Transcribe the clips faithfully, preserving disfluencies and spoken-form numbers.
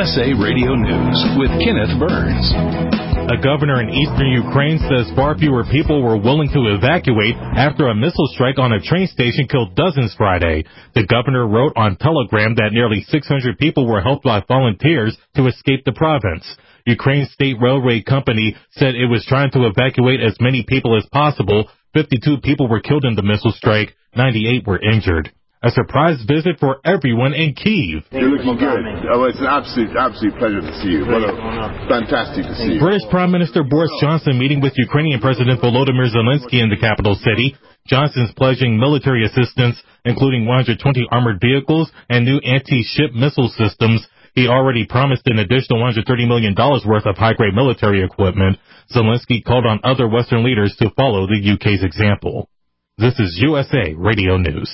S A Radio News with Kenneth Burns. A governor in eastern Ukraine says far fewer people were willing to evacuate after a missile strike on a train station killed dozens Friday. The governor wrote on Telegram that nearly six hundred people were helped by volunteers to escape the province. Ukraine's state railway company said it was trying to evacuate as many people as possible. fifty-two people were killed in the missile strike. ninety-eight were injured. A surprise visit for everyone in Kyiv. You're looking good. Oh, it's an absolute, absolute pleasure to see you. What a fantastic to see you. British Prime Minister Boris Johnson meeting with Ukrainian President Volodymyr Zelensky in the capital city. Johnson's pledging military assistance, including one hundred twenty armored vehicles and new anti-ship missile systems. He already promised an additional one hundred thirty million dollars worth of high-grade military equipment. Zelensky called on other Western leaders to follow the U K's example. This is U S A Radio News.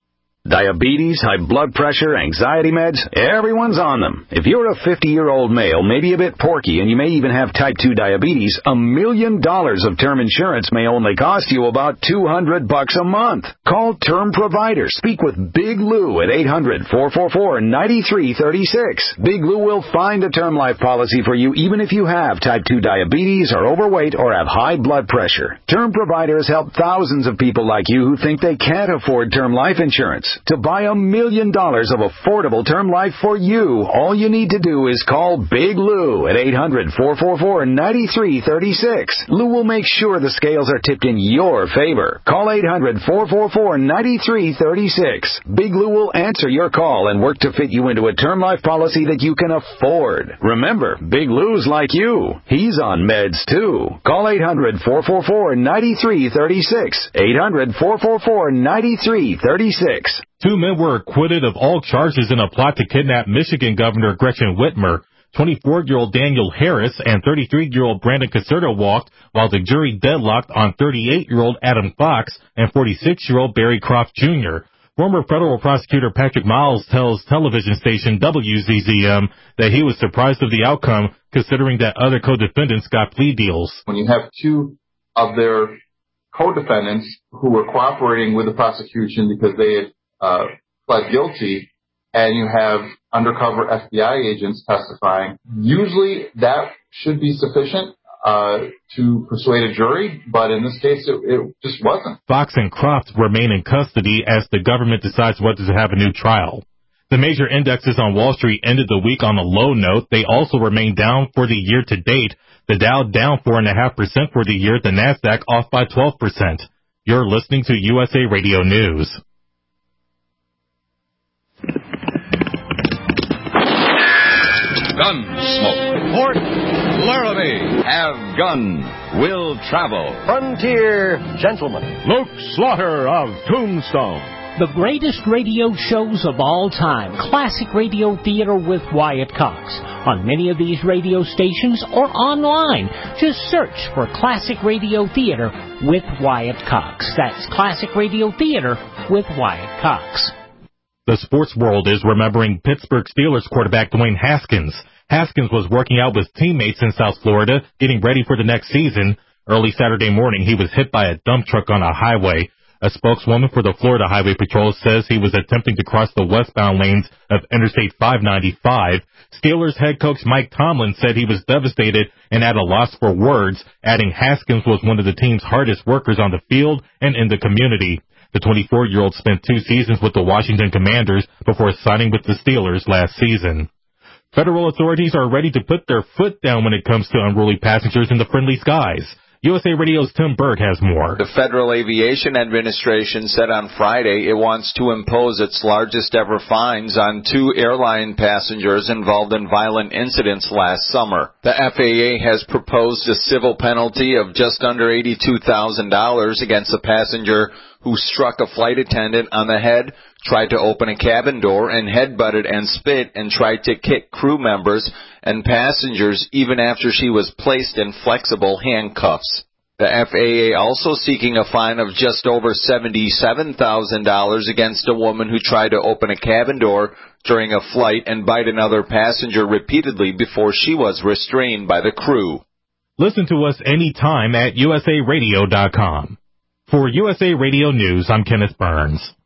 Diabetes, high blood pressure, anxiety meds, everyone's on them. If you're a fifty-year-old male, maybe a bit porky, and you may even have type two diabetes, a million dollars of term insurance may only cost you about two hundred bucks a month. Call Term Provider. Speak with Big Lou at eight hundred, four four four, nine three three six. Big Lou will find a term life policy for you even if you have type two diabetes, are overweight, or have high blood pressure. Term Provider has helped thousands of people like you who think they can't afford term life insurance. To buy a million dollars of affordable term life for you, all you need to do is call Big Lou at eight hundred, four four four, nine three three six. Lou will make sure the scales are tipped in your favor. Call eight hundred, four four four, nine three three six. Big Lou will answer your call and work to fit you into a term life policy that you can afford. Remember, Big Lou's like you. He's on meds too. Call eight hundred, four four four, nine three three six. eight hundred, four four four, nine three three six. Two men were acquitted of all charges in a plot to kidnap Michigan Governor Gretchen Whitmer. twenty-four-year-old Daniel Harris and thirty-three-year-old Brandon Caserta walked, while the jury deadlocked on thirty-eight-year-old Adam Fox and forty-six-year-old Barry Croft Junior Former federal prosecutor Patrick Miles tells television station W Z Z M that he was surprised of the outcome, considering that other co-defendants got plea deals. When you have two of their co-defendants who were cooperating with the prosecution because they had uh, pled guilty, and you have undercover F B I agents testifying, usually that should be sufficient uh, to persuade a jury, but in this case, it, it just wasn't. Fox and Croft remain in custody as the government decides whether to have a new trial. The major indexes on Wall Street ended the week on a low note. They also remain down for the year to date. The Dow down four point five percent for the year, the NASDAQ off by twelve percent. You're listening to U S A Radio News. Gunsmoke. Port Laramie. Have gun. Will travel. Frontier Gentleman. Luke Slaughter of Tombstone. The greatest radio shows of all time. Classic Radio Theater with Wyatt Cox. On many of these radio stations or online. Just search for Classic Radio Theater with Wyatt Cox. That's Classic Radio Theater with Wyatt Cox. The sports world is remembering Pittsburgh Steelers quarterback Dwayne Haskins. Haskins was working out with teammates in South Florida, getting ready for the next season. Early Saturday morning, he was hit by a dump truck on a highway. A spokeswoman for the Florida Highway Patrol says he was attempting to cross the westbound lanes of Interstate five ninety-five. Steelers head coach Mike Tomlin said he was devastated and at a loss for words, adding Haskins was one of the team's hardest workers on the field and in the community. The twenty-four-year-old spent two seasons with the Washington Commanders before signing with the Steelers last season. Federal authorities are ready to put their foot down when it comes to unruly passengers in the friendly skies. U S A Radio's Tim Berg has more. The Federal Aviation Administration said on Friday it wants to impose its largest ever fines on two airline passengers involved in violent incidents last summer. The F A A has proposed a civil penalty of just under eighty-two thousand dollars against a passenger who struck a flight attendant on the head, tried to open a cabin door, and headbutted and spit and tried to kick crew members and passengers even after she was placed in flexible handcuffs. The F A A also seeking a fine of just over seventy-seven thousand dollars against a woman who tried to open a cabin door during a flight and bite another passenger repeatedly before she was restrained by the crew. Listen to us anytime at U S A radio dot com. For U S A Radio News, I'm Kenneth Burns.